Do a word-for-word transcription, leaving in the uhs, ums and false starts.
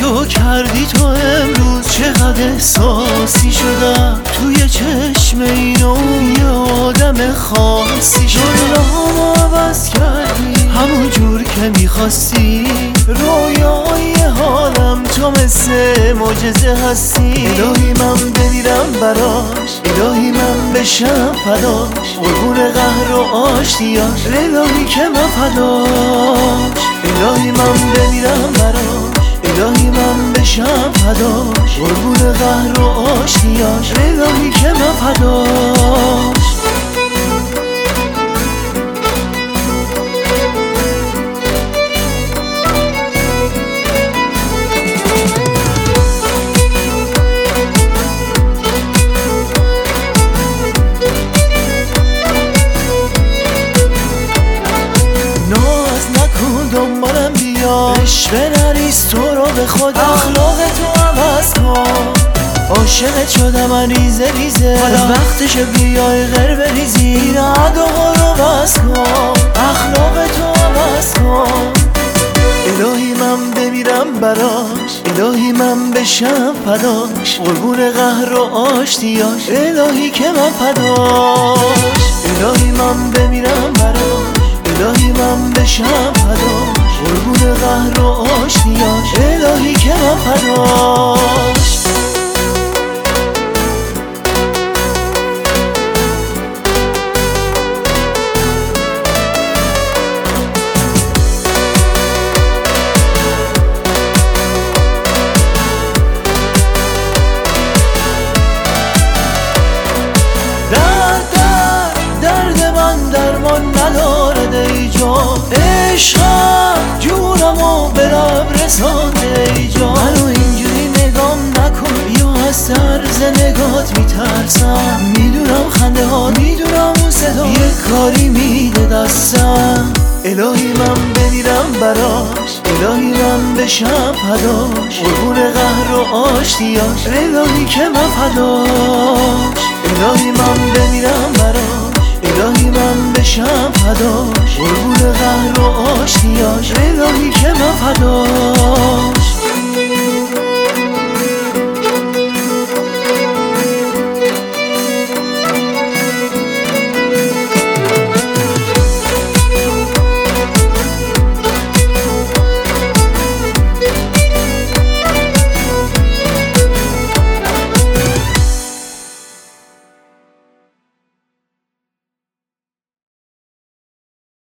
چو کردی تو امروز چقدر احساسی شدم توی چشم اینو یه آدم خاصی شدم. دنیامو عوض کردی همون جور که میخواستی، رویای حالم تو مثل معجزه هستی. الهی من بمیرم براش، الهی من بشم فداش، قربون قهر و آشتیاش، الهی که من فداش. الهی من بمیرم براش، الهی من بشم فداش، قربون قهر و آشتیاش، الهی که من فداش. دنبالم بیا، عشق نریز تو رو به خدا، اخلاق تو عوض کن. عاشقت شدم من ریزه ریزه، حالا وقتش بیای غیر بریزی. رعد و رو بس کن، اخلاق تو عوض کن. الهی من بمیرم براش، الهی من بشم فداش، قربون قهر و آشتیاش، الهی که من فداش. الهی من بمیرم براش، الهی من بشم فداش، قربون قهر و آشتیاش، الهی که من فداش. عشقم جونمو به لب رسانده ای جان، منو اینجوری نگام نکن، بیا از طرز نگات میترسم. میدونم خنده ها، میدونم اون صدا یه کاری میده دستم. الهی من بمیرم براش، الهی من بشم فداش، قربون قهر و آشتیاش، الهی که من فداش. الهی من بمیرم براش، الهی من بشم فداش، قربون قهر و آشتیاش، الهی که من فداش.